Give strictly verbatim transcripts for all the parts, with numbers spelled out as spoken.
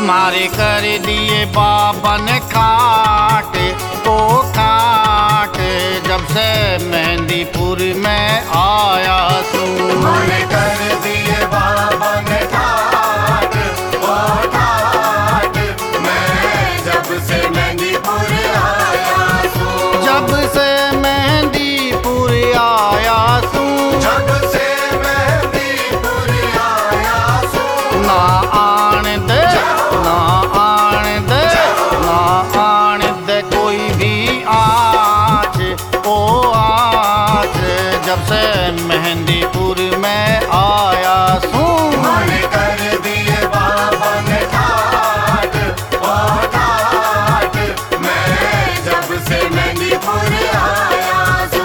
मारे कर दिए बाबा ने खाट ओ खाट, जब से मेहंदीपुर में आया तू। मारे कर दिए बाबा ने खाट ओ खाट, मैं जब से मेहंदीपुर आया तू। जब से मेहंदीपुर आया तू, जब से मेहंदीपुर आया तू। ना आन दे ना आन दे ना आन दे कोई भी आँच ओ आँच, जब से मेहंदीपुर में आया तू। मारे कर दिए बाबा ने खाट ओ खाट, मैं जब से मेहंदीपुर आया तू।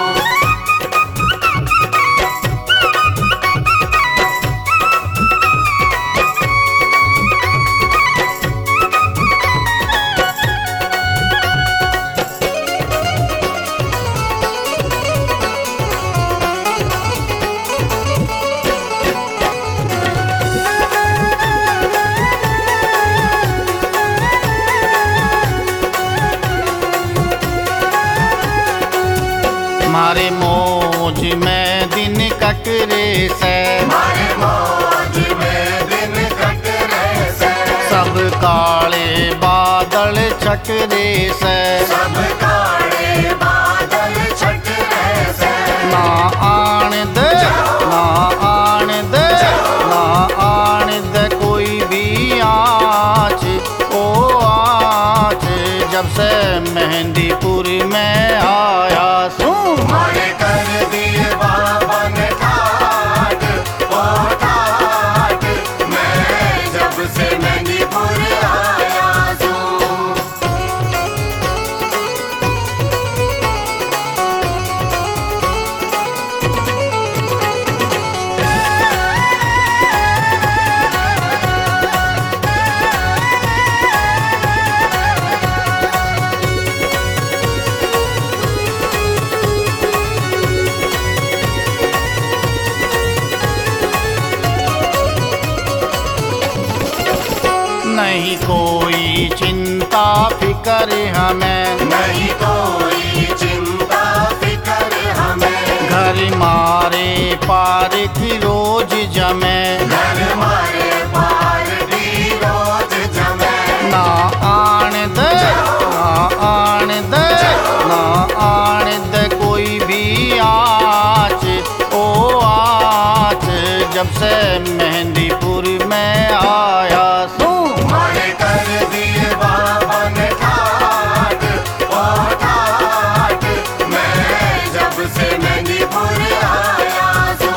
मारे मौज में दिन कटरे से, मारे मौज में दिन कटरे से। सब काले बादल चकरे से, सब काले बादल छटरे से। ना आन दे ना आन दे ना आन दे कोई भी आँच ओ आँच, जब से मेहंदीपुर में आया तू। मारे कर दिए बाबा ने खाट ओ खाट, मैं जब से मेहंदीपुर आया तू। नहीं कोई चिंता फिकर हमें, नहीं कोई चिंता फिकर हमें। घर मारे पार की रोज जमे, घर मारे पार की रोज जमे। ना आन दे ना आन दे ना आन दे कोई भी आँच ओ आँच, जब से मेहंदीपुर में आया तू। मारे कर दिए बाबा ने खाट ओ खाट, मैं जब से मेहंदीपुर आया तू।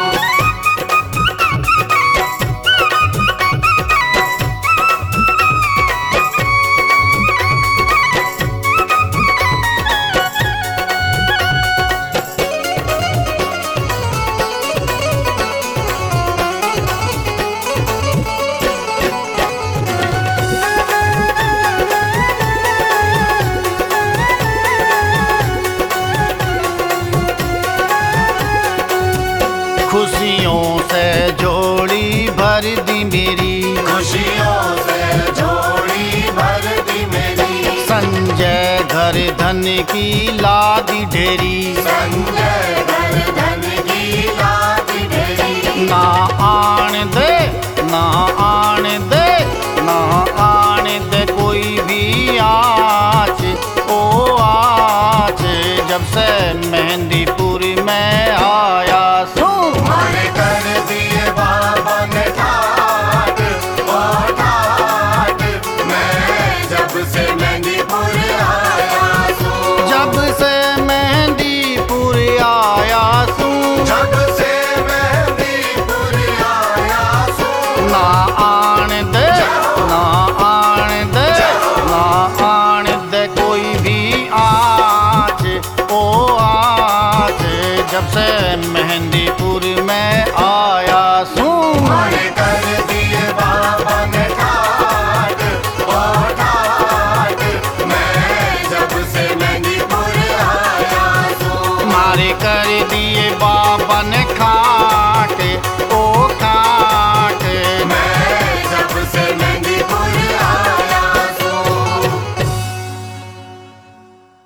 खुशियों से जोड़ी भर दी मेरी, खुशियों से जोड़ी भर दी मेरी। संजय घर धन की लादी ढेरी, संजय घर धन की लादी ढेरी। ना आन दे ना आन दे ना आन दे कोई भी आँच ओ आँच, जब से मेहंदीपुर में आया तू। मारे कर दिए बाबा ने खाट ओ खाट, मैं जब से मेहंदीपुर आया तू। जब से मेहंदीपुर आया तू, जब से मेहंदीपुर आया तू। ना आन दे ना आन दे ना आन दे कोई भी आँच ओ आँच, जब से मेहंदीपुर में आया तू। मारे कर दिए